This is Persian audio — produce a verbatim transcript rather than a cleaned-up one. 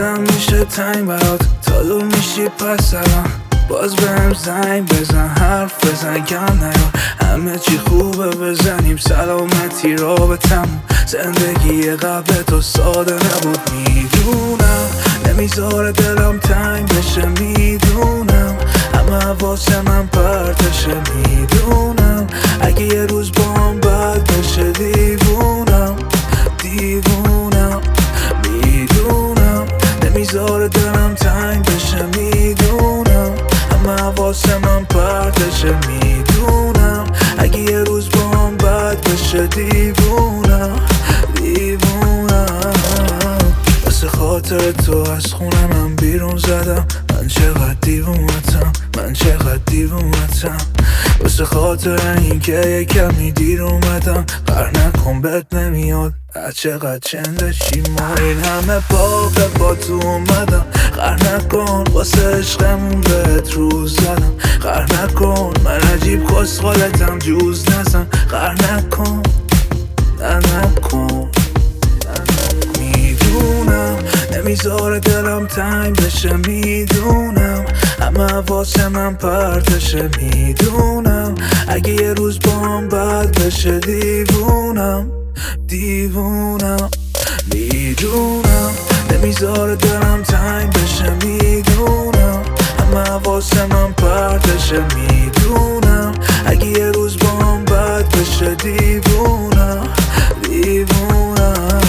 دلم میشه تنگ برات، تا دور میشی پس الان باز بهم زنگ بزن، حرف بزن کم نیار، همه چی خوبه بزنیم سلامتی رابطم. زندگی قبل تو ساده نبود میدونم، نمیذاره دلم تنگ بشه میدونم، همه واسه من پرتشه میدونم، اگه یه روز بام بد بشه دیوونم دیوونم میدونم، نمیذاره دلم تنگ بشه میدونم، همه واسه من پرتشه میدونم، اگه یه روز بام بد بشه دیوونم دیوونم. واسه خاطر تو از خونه من بیرون زدم، من چقدر دیوونتم من چقدر دیوونتم. واسه خاطر این که یه کمی دیر اومدم، قهر نکن بد نمیاد هر چقدر چندشی ما این همه باقه با تو اومدم، قهر نکن واسه عشقمون بهت روز زدم، قهر نکن من عجیب کسخالتم جوز نزن، قهر نکن نه نکن میدونم، نمیذاره دلم تنگ بشه میدونم، همه واسه من پرتشه میدونم، اگه یه روز بام بد بشه دیوونم دیوونم میدونم، نمیذاره دلم تنگ بشه میدونم، همه واسه من پرتشه میدونم، اگه یه روز بام بد بشه دیوونم دیوونم.